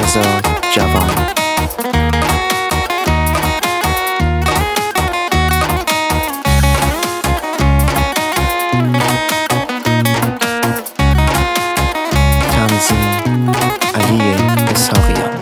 شهرزاد جوان. تنظیم علی اسحاقیان.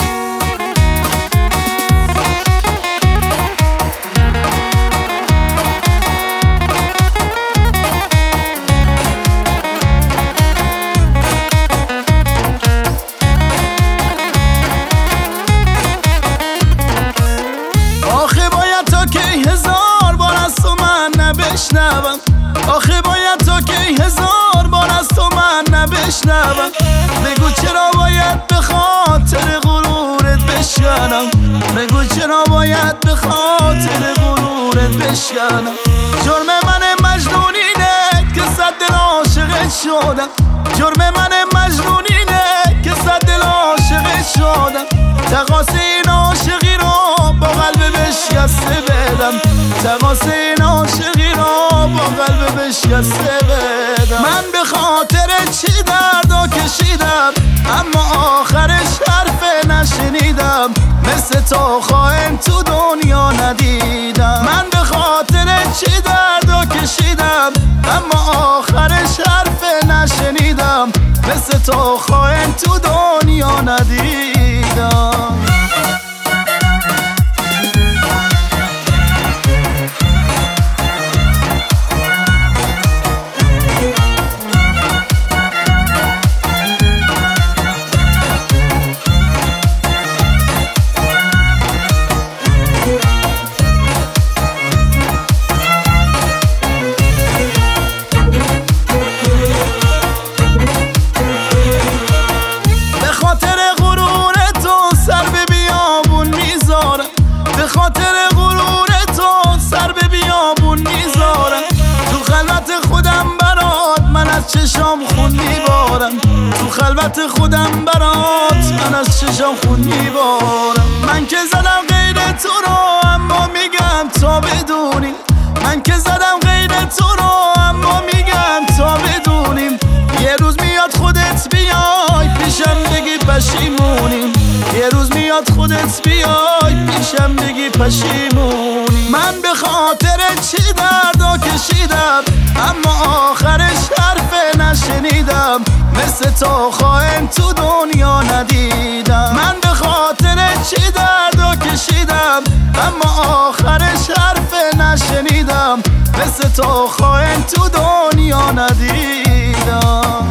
آخه باید تا که 1000 بار از تو من نبشنوم. بگو چرا باید به خاطر غرورت بشکنم. بگو چرا باید به خاطر غرورت بشکنم. جرم من مجنونینه که صد دل عاشقت شدم. جرم من مجنونینه که صد دل عاشقت شدم. تقاص این عاشقی رو با قلب بشکسته بدم. تقاص این عاشقی رو با قلب بشکسته بدم. من به خاطر چی دردا کشیدم، اما آخرش حرف نشنیدم. مثل تو خائن تو دنیا ندیدم. من به خاطر چی دردا کشیدم، اما آخرش حرف نشنیدم. مثل تو خائن تو دنیا ندیدم. چشام خون میبارم تو خلوت خودم برات، من از چشام خون میبارم. من که زدم غیر تو رو اما میگم تا بدونیم. من که زدم غیر تو رو اما میگم تا بدونیم. یه روز میاد خودت بیای پیشم بگی پشیمونیم. یه روز میاد خودت بیای پیشم بگی پشیمونیم. من به خاطر چی دردا کشیدم، اما آخرش حرف نشنیدم. مثل تو خائن تو دنیا ندیدم. من به خاطر چی دردا کشیدم، اما آخرش حرف نشنیدم. مثل تو خائن تو دنیا ندیدم.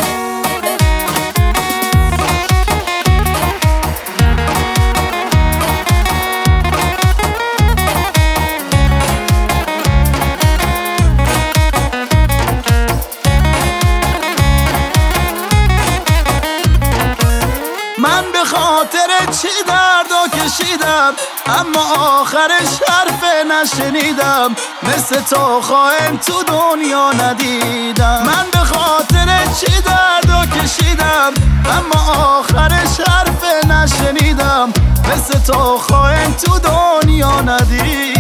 من به خاطر چی دردا کشیدم، اما آخرش حرف نشنیدم. مثل تو خائن تو دنیا ندیدم. من به خاطر چی دردا کشیدم، اما آخرش حرف نشنیدم. مثل تو خائن تو دنیا ندیدم.